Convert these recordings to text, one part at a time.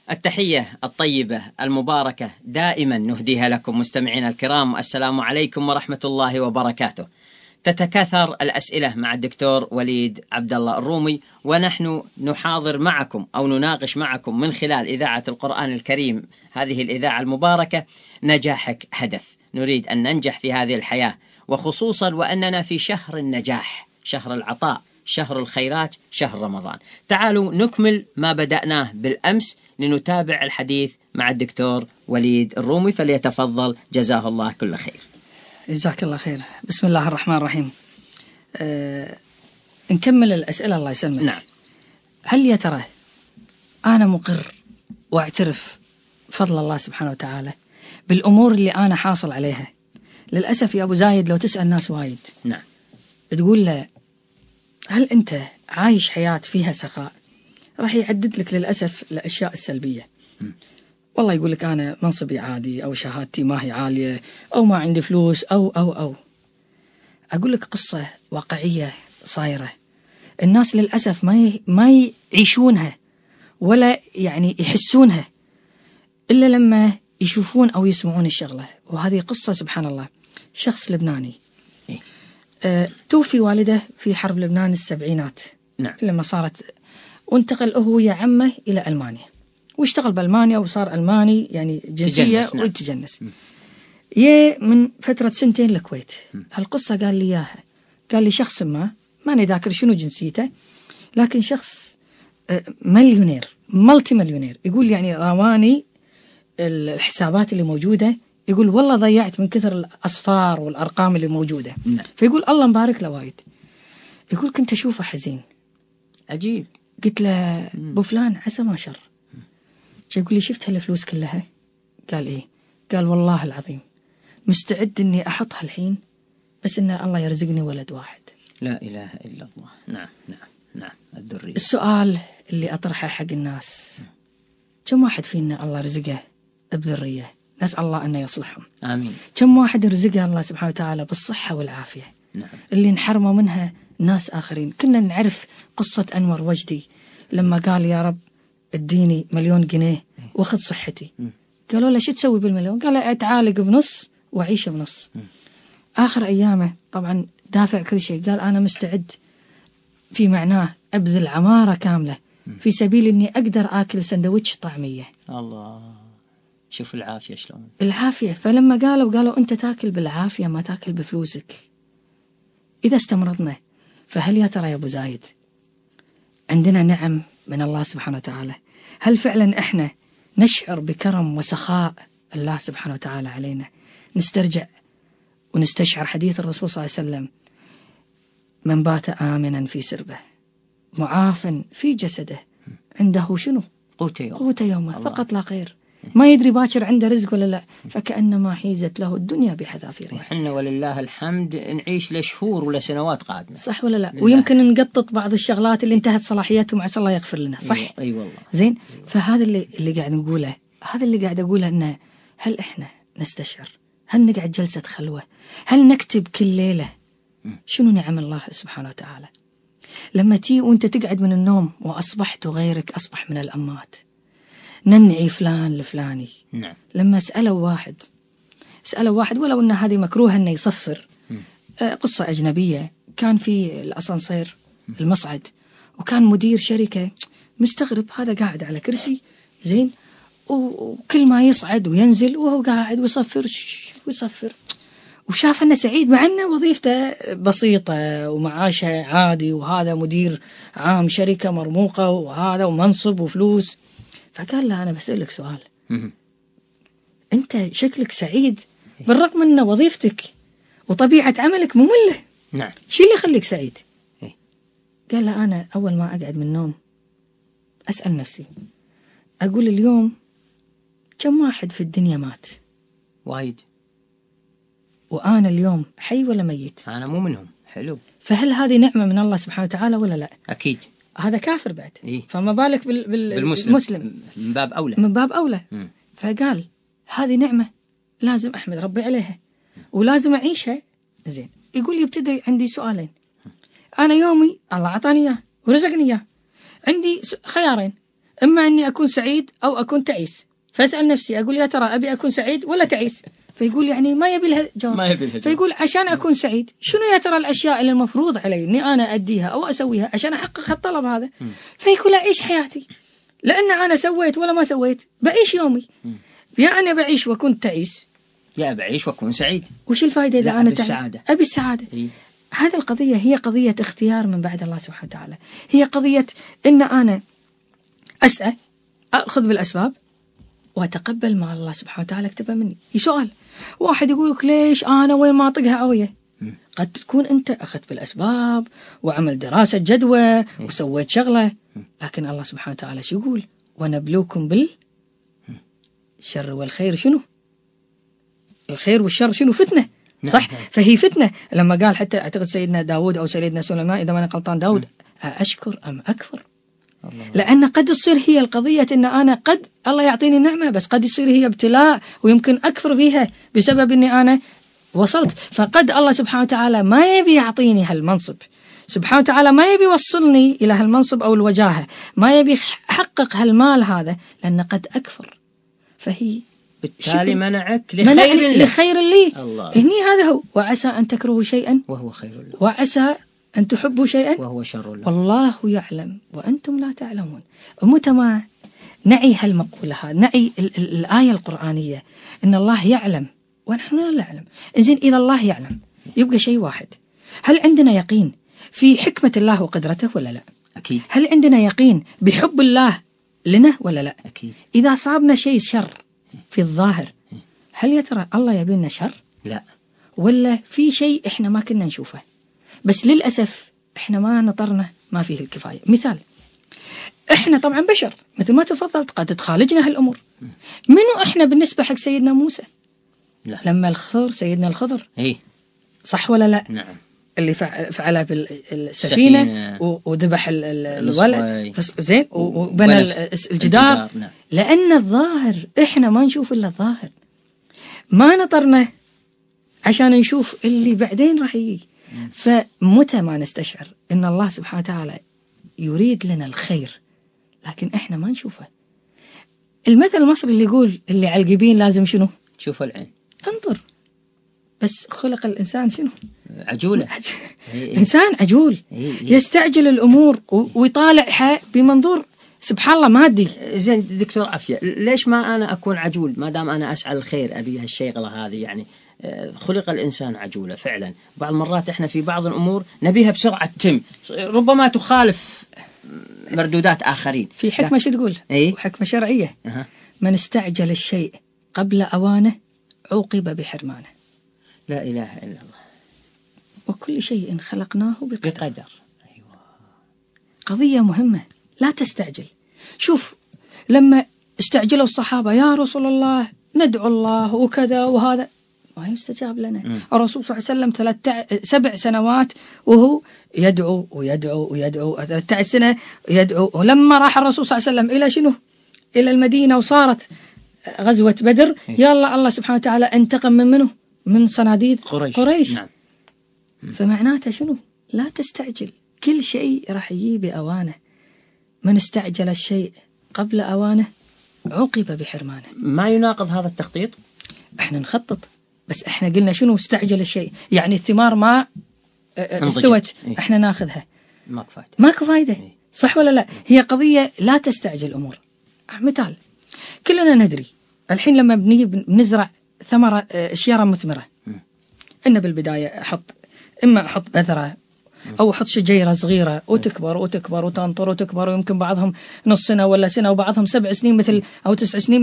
التحية الطيبة المباركة دائما نهديها لكم مستمعينا الكرام. السلام عليكم ورحمة الله وبركاته. تتكاثر الأسئلة مع الدكتور وليد عبد الله الرومي، ونحن نحاضر معكم أو نناقش معكم من خلال إذاعة القرآن الكريم، هذه الإذاعة المباركة. نجاحك هدف، نريد أن ننجح في هذه الحياة، وخصوصا وأننا في شهر النجاح، شهر العطاء، شهر الخيرات، شهر رمضان. تعالوا نكمل ما بدأناه بالأمس لنتابع الحديث مع الدكتور وليد الرومي، فليتفضل جزاه الله كل خير. جزاك الله خير. بسم الله الرحمن الرحيم. نكمل الأسئلة الله يسلمك. نعم. هل يا ترى أنا مقر واعترف فضل الله سبحانه وتعالى بالأمور اللي أنا حاصل عليها؟ للأسف يا أبو زايد لو تسأل ناس وايد، نعم، تقول له هل أنت عايش حياة فيها سخاء، راح يعدد لك للأسف الأشياء السلبية. والله يقول لك أنا منصبي عادي، أو شهادتي ما هي عالية، أو ما عندي فلوس، أو أقول لك قصة واقعية صايرة، الناس للأسف ما يعيشونها ولا يعني يحسونها إلا لما يشوفون أو يسمعون الشغلة. وهذه قصة سبحان الله، شخص لبناني توفي والده في حرب لبنان السبعينات. نعم. لما صارت، وانتقل هو ويا عمه إلى ألمانيا، واشتغل بألمانيا وصار ألماني يعني جنسية ويتجنس. من فترة 2 الكويت. هالقصة قال لي إياها، قال لي شخص ما ذاكر شنو جنسيته، لكن شخص مليونير، ملتي مليونير، يقول يعني رواني الحسابات اللي موجودة، يقول والله ضيعت من كثر الأصفار والأرقام اللي موجودة. فيقول الله مبارك له وايد. يقول كنت أشوفه حزين عجيب. قلت له أبو فلان عسى ما شر. يقول لي شفت هالفلوس كلها؟ قال إيه؟ قال والله العظيم مستعد إني أحطها الحين، بس إن الله يرزقني ولد واحد. لا إله إلا الله. نعم نعم نعم. الذرية. السؤال اللي أطرحه حق الناس، كم واحد فينا الله رزقه بذرية؟ نسأل الله أن يصلحهم. آمين. كم واحد رزقه الله سبحانه وتعالى بالصحة والعافية؟ نعم. اللي انحرموا منها ناس آخرين. كنا نعرف قصة أنور وجدي لما قال يا رب اديني 1,000,000 جنيه واخذ صحتي. قالوا له شو تسوي بال1,000,000؟ قال اتعالج بنص وأعيش بنص. آخر أيامه طبعا دافع كل شيء، قال أنا مستعد في معناه أبذل عمارة كاملة في سبيل إني أقدر آكل سندويتش طعمية. الله، شوف العافية شلون. العافية. فلما قالوا أنت تاكل بالعافية ما تاكل بفلوسك. إذا استمرضنا، فهل يا ترى يا أبو زايد عندنا نعم من الله سبحانه وتعالى؟ هل فعلا إحنا نشعر بكرم وسخاء الله سبحانه وتعالى علينا؟ نسترجع ونستشعر حديث الرسول صلى الله عليه وسلم: من بات آمنا في سربه معافا في جسده عنده شنو؟ قوت يومه فقط لا غير. ما يدري باكر عنده رزق ولا لا، فكأنما حيزت له الدنيا بحذافيرها. وحنا ولله الحمد نعيش لشهور ولا سنوات قادمة، صح ولا لا؟ ويمكن نقطط بعض الشغلات اللي انتهت صلاحيتهم، عسى الله يغفر لنا، صح؟ أي والله. زين. فهذا اللي قاعد نقوله، هذا اللي قاعد أقوله، إنه هل إحنا نستشعر؟ هل نقعد جلسة خلوة؟ هل نكتب كل ليلة شنو نعم الله سبحانه وتعالى؟ لما تي وانت تقعد من النوم وأصبحت غيرك أصبح من الأموات، ننعي فلان لفلاني. نعم. لما سألوا واحد ولو أن هذه مكروه أنه يصفر، قصة أجنبية، كان في الأسانسير المصعد، وكان مدير شركة مستغرب، هذا قاعد على كرسي زين، وكل ما يصعد وينزل وهو قاعد ويصفر، وشاف أنه سعيد مع أنه وظيفته بسيطة ومعاشه عادي، وهذا مدير عام شركة مرموقة، وهذا ومنصب وفلوس. فقال له أنا بسألك سؤال، أنت شكلك سعيد بالرغم أن وظيفتك وطبيعة عملك مملة. نعم. شو اللي يخليك سعيد؟ قال له أنا أول ما أقعد من النوم أسأل نفسي، أقول اليوم كم واحد في الدنيا مات؟ وايد. وأنا اليوم حي ولا ميت؟ أنا مو منهم. حلو. فهل هذه نعمة من الله سبحانه وتعالى ولا لا؟ أكيد. هذا كافر بعد. إيه؟ فما بالك بالمسلم من باب أولى. فقال هذه نعمة لازم أحمد ربي عليها ولازم أعيشها. زين. يقول يبتدي عندي سؤالين، أنا يومي الله عطاني إياه ورزقني إياه، عندي خيارين، إما أني أكون سعيد أو أكون تعيس. فأسأل نفسي أقول يا ترى أبي أكون سعيد ولا تعيس؟ فيقول يعني ما يبي لها جواب. فيقول عشان أكون سعيد شنو يا ترى الأشياء اللي المفروض علي أني أنا أديها أو أسويها عشان أحقق الطلب هذا؟ فيقول أعيش حياتي، لأن أنا سويت ولا ما سويت بعيش يومي. يا أنا بعيش وكنت تعيس، يا بعيش وأكون سعيد. وش الفائدة إذا أنا السعادة؟ أبي السعادة. هذه القضية هي قضية اختيار من بعد الله سبحانه وتعالى، هي قضية إن أنا أسعى، أخذ بالأسباب وأتقبل ما الله سبحانه وتعالى كتبه مني. سؤال واحد يقول لك ليش أنا وين ما أطقها عوية؟ قد تكون أنت أخذت بالأسباب وعمل دراسة جدوى وسويت شغلة، لكن الله سبحانه وتعالى شو يقول؟ ونبلوكم بالشر والخير. شنو الخير والشر؟ شنو؟ فتنة، صح؟ فهي فتنة. لما قال حتى أعتقد سيدنا داود أو سيدنا سليمان إذا ما أنا غلطان داود، أشكر أم أكفر؟ لأن قد تصير هي القضية إن أنا قد الله يعطيني نعمة، بس قد يصير هي ابتلاء ويمكن أكفر فيها بسبب إني أنا وصلت. فقد الله سبحانه وتعالى ما يبي يعطيني هالمنصب، سبحانه وتعالى ما يبي يوصلني إلى هالمنصب أو الوجاهة، ما يبي يحقق هالمال هذا، لأن قد أكفر. فهي بالتالي منعك لخير لي. هني هذا هو. وعسى أن تكرهوا شيئا وهو خير لكم، وعسى أن تحبوا شيئا وهو شر لكم، والله يعلم وأنتم لا تعلمون. ومتى ما نعي هالمقولة هذه، نعي الآية القرآنية إن الله يعلم ونحن لا نعلم. إذن إذا الله يعلم يبقى شيء واحد، هل عندنا يقين في حكمة الله وقدرته ولا لا؟ أكيد. هل عندنا يقين بحب الله لنا ولا لا؟ أكيد. إذا صابنا شيء شر في الظاهر، هل يا ترى الله يبي لنا شر؟ لا. ولا في شيء إحنا ما كنا نشوفه بس للأسف إحنا ما نطرنا ما فيه الكفاية؟ مثال، إحنا طبعا بشر مثل ما تفضلت، قد تخالجنا هالأمور. منو إحنا بالنسبة حق سيدنا موسى؟ لا. لما الخضر، سيدنا الخضر، صح ولا لا؟ نعم. اللي فعلها بالسفينة وذبح الولد زين وبنى الجدار. نعم. لأن الظاهر إحنا ما نشوف إلا الظاهر، ما نطرنا عشان نشوف اللي بعدين راح يجي. فمتى ما نستشعر إن الله سبحانه وتعالى يريد لنا الخير لكن إحنا ما نشوفه. المثل المصري اللي يقول اللي على الجبين لازم شنو؟ تشوف العين. انظر. بس خلق الإنسان شنو؟ عجولة. إنسان عجول يستعجل الأمور ويطالعها بمنظور سبحان الله مادي. زين دكتور عافية، ليش ما أنا أكون عجول ما دام أنا أسعى الخير أبي هالشيغلة هذه؟ يعني خلق الإنسان عجولة فعلا. بعض المرات إحنا في بعض الأمور نبيها بسرعة تم، ربما تخالف مردودات آخرين. في حكمة شو تقول؟ وحكمة شرعية. من استعجل الشيء قبل أوانه عوقب بحرمانه. لا إله إلا الله. وكل شيء خلقناه بقدر. أيوة. قضية مهمة، لا تستعجل. شوف لما استعجلوا الصحابة يا رسول الله ندعو الله وكذا وهذا، ما يستجاب لنا. الرسول صلى الله عليه وسلم 7 سنوات وهو يدعو ويدعو ويدعو، 13 سنة يدعو. ولما راح الرسول صلى الله عليه وسلم إلى شنو؟ إلى المدينة وصارت غزوة بدر، يلا الله سبحانه وتعالى انتقم من منه؟ من صناديد قريش. نعم. فمعناته شنو؟ لا تستعجل، كل شيء راح يجي بأوانه. من استعجل الشيء قبل أوانه عوقب بحرمانه. ما يناقض هذا التخطيط؟ احنا نخطط، بس احنا قلنا شنو؟ استعجل الشيء يعني الثمار ما استوت احنا ناخذها، ماكو فايدة. صح ولا لا؟ هي قضية لا تستعجل الأمور. مثال، كلنا ندري الحين لما بنزرع ثمرة شجرة مثمرة، إن بالبداية إما أحط بذرة أو أحط شجيرة صغيرة وتكبر وتكبر وتنطر وتكبر، ويمكن بعضهم نص سنة ولا سنة، وبعضهم 7 سنين مثل أو 9 سنين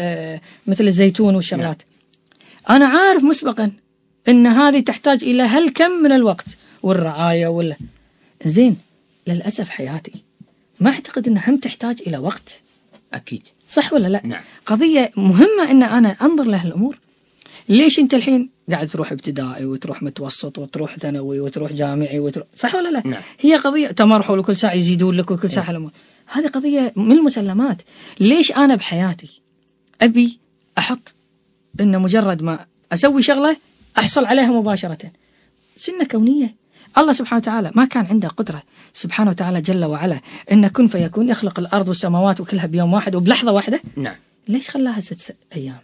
مثل الزيتون والشغلات. أنا عارف مسبقا إن هذه تحتاج إلى هالكم من الوقت والرعاية ولا زين. للأسف حياتي ما أعتقد إنها هم تحتاج إلى وقت. أكيد. صح ولا لا؟ نعم. قضية مهمة إن أنا أنظر لها الأمور. ليش أنت الحين قاعد تروح ابتدائي وتروح متوسط وتروح ثانوي وتروح جامعي وتروح، صح ولا لا؟ نعم. هي قضية تمرحل وكل ساعة يزيدون لك وكل ساعة الأمور. هذه قضية من المسلمات. ليش أنا بحياتي أبي أحط إن مجرد ما أسوي شغلة أحصل عليها مباشرة؟ سنة كونية. الله سبحانه وتعالى ما كان عنده قدرة سبحانه وتعالى جل وعلا إن كن فيكون يخلق الأرض والسماوات وكلها بيوم واحد وبلحظة واحدة؟ نعم. ليش خلاها 6 أيام؟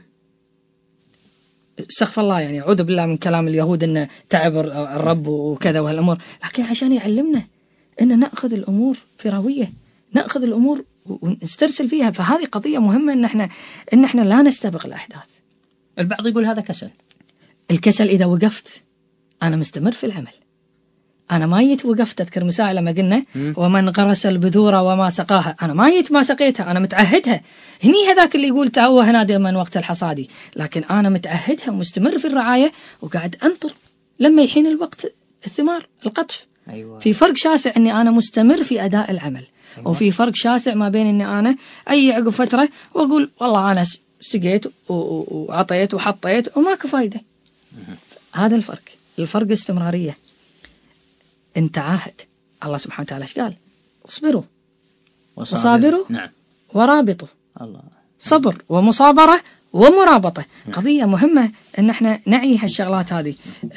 استغفر الله، يعني أعوذ بالله من كلام اليهود إنه تعب الرب وكذا وهالأمور، لكن عشان يعلمنا إن نأخذ الأمور في روية، نأخذ الأمور ونسترسل فيها. فهذه قضية مهمة إن إحنا لا نستبق الأحداث. البعض يقول هذا كسل. الكسل إذا وقفت أنا مستمر في العمل، أنا ما جيت وقفت. أذكر مساء لما قلنا ومن غرس البذور وما سقاها، أنا ما جيت ما سقيتها، أنا متعهدها. هني هذاك اللي يقول تعوه نادم من وقت الحصاد، لكن أنا متعهدها ومستمر في الرعاية وقاعد أنطر لما يحين الوقت الثمار القطف. أيوة. في فرق شاسع إني أنا مستمر في أداء العمل. أيوة. وفي فرق شاسع ما بين إني أنا أي عقب فترة وأقول والله أنا سقيت وعطيت وحطيت وماكو فايدة. هذا الفرق استمرارية. انت عاهد، الله سبحانه وتعالى ايش قال؟ اصبروا وصابروا نعم ورابطوا. الله. صبر ومصابرة ومرابطة قضية مهمة ان احنا نعي هالشغلات هذه.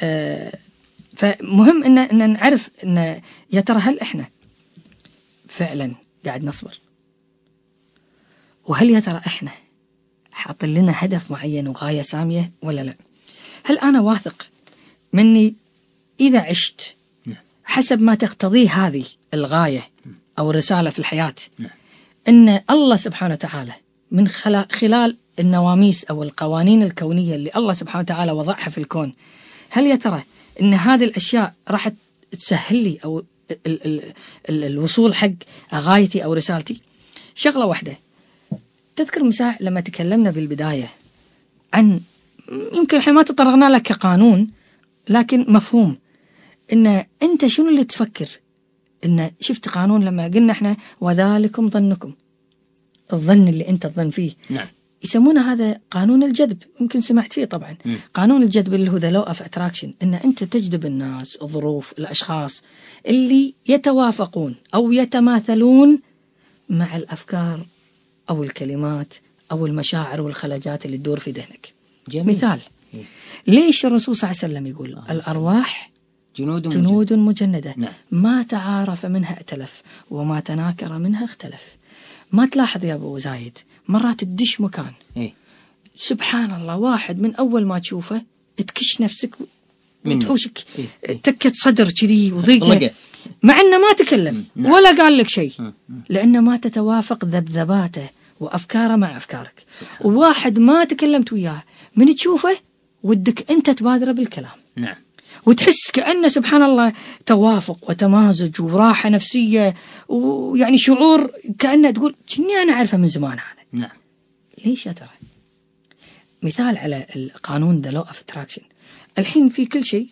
فمهم ان نعرف ان يا ترى هل احنا فعلا قاعد نصبر، وهل يا ترى احنا حاطين لنا هدف معين وغاية سامية ولا لا؟ هل انا واثق مني إذا عشت حسب ما تقتضيه هذه الغاية أو الرسالة في الحياة، إن الله سبحانه وتعالى من خلال النواميس أو القوانين الكونية اللي الله سبحانه وتعالى وضعها في الكون، هل يا ترى إن هذه الأشياء راح تسهل لي أو الوصول حق غايتي أو رسالتي؟ شغلة واحدة، تذكر مساء لما تكلمنا بالبداية عن، يمكن احنا ما تطرقنا لك كقانون لكن مفهوم، إن أنت شنو اللي تفكر. إن شفت قانون لما قلنا إحنا وذلكم ظنكم، الظن اللي أنت تظن فيه. نعم. يسمونه هذا قانون الجذب، يمكن سمعت فيه طبعا. قانون الجذب اللي هو the law of attraction، إن أنت تجذب الناس، الظروف، الأشخاص اللي يتوافقون أو يتماثلون مع الأفكار أو الكلمات أو المشاعر والخلجات اللي تدور في ذهنك. جميل. مثال، ليش الرسول صلى الله عليه وسلم يقول الأرواح جنود مجندة. نعم. ما تعارف منها ائتلف وما تناكر منها اختلف. ما تلاحظ يا أبو زايد مرات تدش مكان سبحان الله واحد من أول ما تشوفه تكش نفسك وتحوشك تكت صدر كذي وضيقة مع أنه ما تكلم ولا قال لك شيء، لأنه ما تتوافق ذبذباته وأفكاره مع أفكارك. وواحد ما تكلمت وياه من تشوفه ودك أنت تبادر بالكلام. نعم. وتحس كأنه سبحان الله توافق وتمازج وراحة نفسية، ويعني شعور كأنه تقول كني أنا أعرفه من زمان هذا. نعم. ليش يا ترى؟ مثال على القانون the law of attraction. الحين في كل شيء،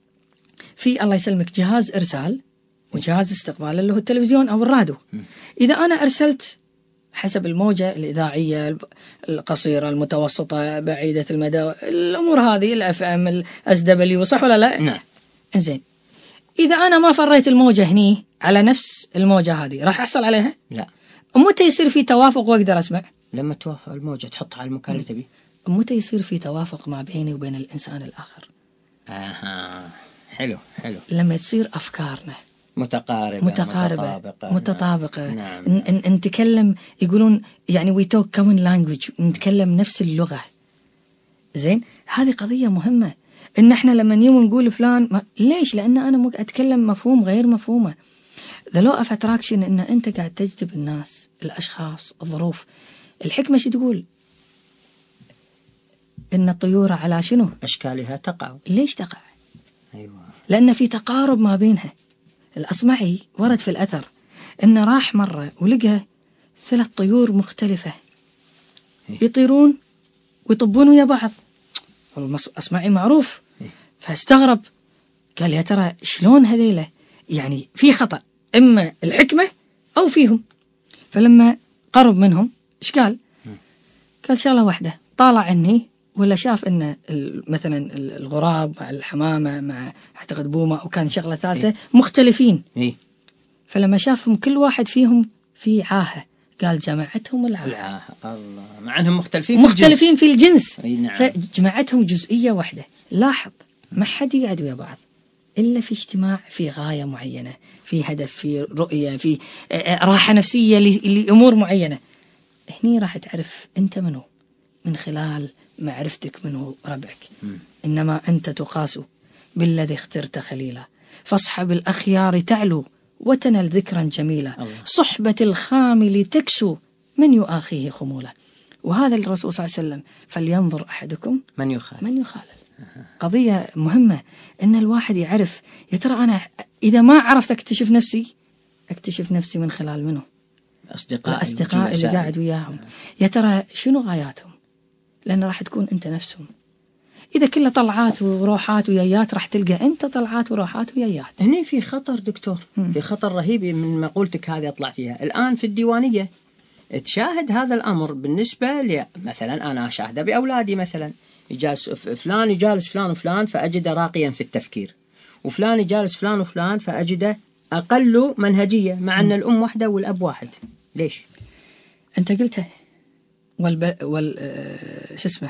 في الله يسلمك جهاز إرسال وجهاز استقبال اللي هو التلفزيون أو الراديو. إذا أنا أرسلت حسب الموجة الإذاعية القصيرة المتوسطة بعيدة المدى الأمور هذه الأف أم الأس دبليو، صح ولا لا؟ نعم. إنزين، إذا أنا ما فريت الموجة هني على نفس الموجة هذه راح أحصل عليها؟ لا. متى يصير في توافق وأقدر أسمع؟ لما توافق الموجة تحطها على المكان اللي تبيه. متى يصير في توافق ما بيني وبين الإنسان الآخر؟ حلو. لما تصير أفكارنا متقاربة متطابقة. نعم. نتكلم، يقولون يعني we talk common language، نتكلم نفس اللغة. زين، هذه قضية مهمة. إن إحنا لما نيجي نقول فلان ليش؟ لأن أنا أتكلم مفهوم غير مفهومه. the law of attraction إن أنت قاعد تجذب الناس، الأشخاص، الظروف. الحكمة شو تقول؟ إن الطيور على شنو؟ أشكالها تقع. ليش تقع؟ أيوة. لأن في تقارب ما بينها. الأصمعي ورد في الأثر إنه راح مرة ولقى 3 طيور مختلفة يطيرون ويطبون ويا بعض. الأصمعي معروف، فاستغرب قال يا ترى شلون هذيله؟ يعني في خطأ، إما الحكمة أو فيهم. فلما قرب منهم إيش قال؟ قال شغلة واحدة، طالع عني ولا شاف إن مثلا الغراب مع الحمامة مع أعتقد بومة وكان شغلة ثالثة مختلفين. فلما شافهم كل واحد فيهم في عاهة، قال جمعتهم العاهة. الله، مع أنهم مختلفين في الجنس. نعم. فجمعتهم جزئية واحدة. لاحظ، ما حد يقعد ويا بعض إلا في اجتماع في غاية معينة، في هدف، في رؤية، في راحة نفسية لأمور معينة. هني راح تعرف أنت منه من خلال معرفتك منه ربعك. إنما أنت تقاس بالذي اخترت خليلا، فاصحب الأخيار تعلو وتنل ذكرا جميلا، صحبة الخامل تكسو من يؤاخيه خمولا. وهذا الرسول صلى الله عليه وسلم فلينظر أحدكم من يخالل. قضية مهمة إن الواحد يعرف، يا ترى أنا إذا ما عرفت أكتشف نفسي من خلال منه الأصدقاء اللي قاعد وياهم، يا ترى شنو غاياتهم، لأن راح تكون أنت نفسهم. إذا كله طلعات وروحات ويايات راح تلقى أنت طلعات وروحات ويايات. هنا في خطر دكتور، في خطر رهيب من مقولتك هذه أطلع فيها. الآن في الديوانية تشاهد هذا الأمر بالنسبة لي، مثلا أنا أشاهده بأولادي، مثلا يجالس فلان يجالس فلان وفلان فأجده راقيا في التفكير، وفلان يجالس فلان وفلان فأجده أقل منهجية، مع أن الأم واحدة والأب واحد. ليش؟ أنت قلته شو اسمه،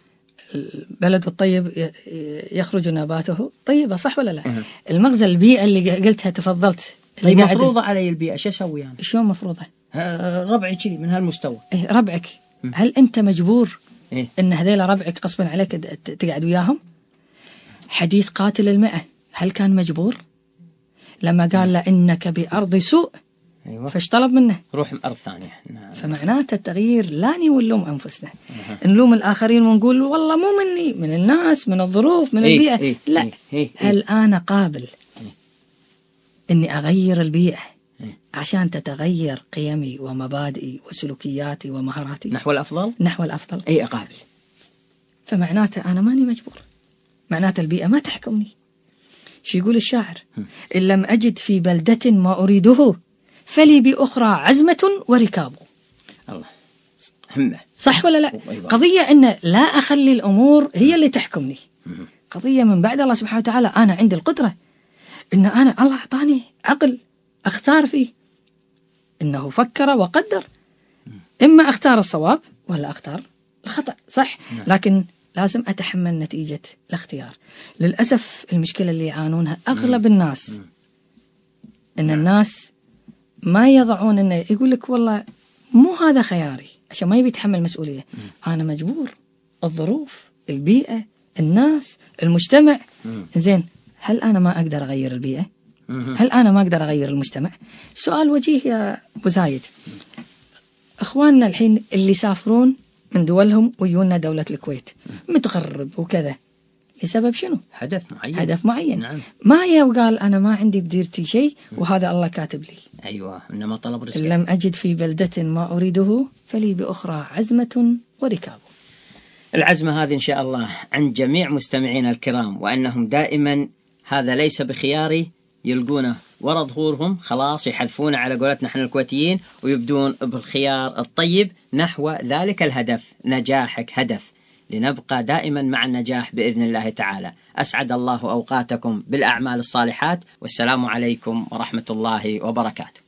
البلد الطيب يخرج نباته طيبة، صح ولا لا؟ المغزى البيئة اللي قلتها تفضلت، طيب مفروضة علي البيئة، شو أسوي يعني؟ شلون مفروضة؟ ربعي كذي من هالمستوى. ربعك هل أنت مجبور إن هذيلا ربعك غصبا عليك تقعد وياهم؟ حديث قاتل المئة هل كان مجبور؟ لما قال له إنك بأرض سوء، فاش طلب منه؟ روح أرض ثانية. فمعناته التغيير لا نلوم أنفسنا، نلوم الآخرين ونقول والله مو مني، من الناس، من الظروف، من البيئة. لا، هل أنا قابل إني أغير البيئة عشان تتغير قيمي ومبادئي وسلوكياتي ومهاراتي نحو الأفضل؟ نحو الأفضل. أي أقابل. فمعناته أنا ماني مجبور، معناته البيئة ما تحكمني. شو يقول الشاعر؟ إن لم أجد في بلدة ما أريده فلي بأخرى عزمة وركاب. الله، همة. صح ولا لا؟ قضية أن لا أخلي الأمور هي اللي تحكمني، قضية من بعد الله سبحانه وتعالى. أنا عندي القدرة إن أنا الله أعطاني عقل أختار فيه، إنه فكر وقدر، إما أختار الصواب ولا أختار الخطأ، صح؟ لكن لازم أتحمل نتيجة الاختيار. للأسف المشكلة اللي يعانونها أغلب الناس إن الناس ما يضعون، إنه يقول لك والله مو هذا خياري، عشان ما يبي يتحمل مسؤولية. أنا مجبور، الظروف، البيئة، الناس، المجتمع. زين، هل أنا ما أقدر أغير البيئة؟ هل أنا ما أقدر أغير المجتمع؟ سؤال وجيه يا أبو زايد. إخواننا الحين اللي يسافرون من دولهم ويجونا دولة الكويت متغرب وكذا، لسبب شنو؟ هدف معين. نعم. ما وقال أنا ما عندي بديرتي شيء وهذا الله كاتب لي. أيوة، إنما طلب رزق. لم أجد في بلدة ما أريده فلي بأخرى عزمة وركاب. العزمة هذه إن شاء الله عند جميع مستمعينا الكرام، وأنهم دائما هذا ليس بخياري، يلقونه ورا ظهورهم، خلاص يحذفونه على قولتنا نحن الكويتيين، ويبدون بالخيار الطيب نحو ذلك الهدف. نجاحك هدف، لنبقى دائما مع النجاح بإذن الله تعالى. أسعد الله أوقاتكم بالأعمال الصالحات، والسلام عليكم ورحمة الله وبركاته.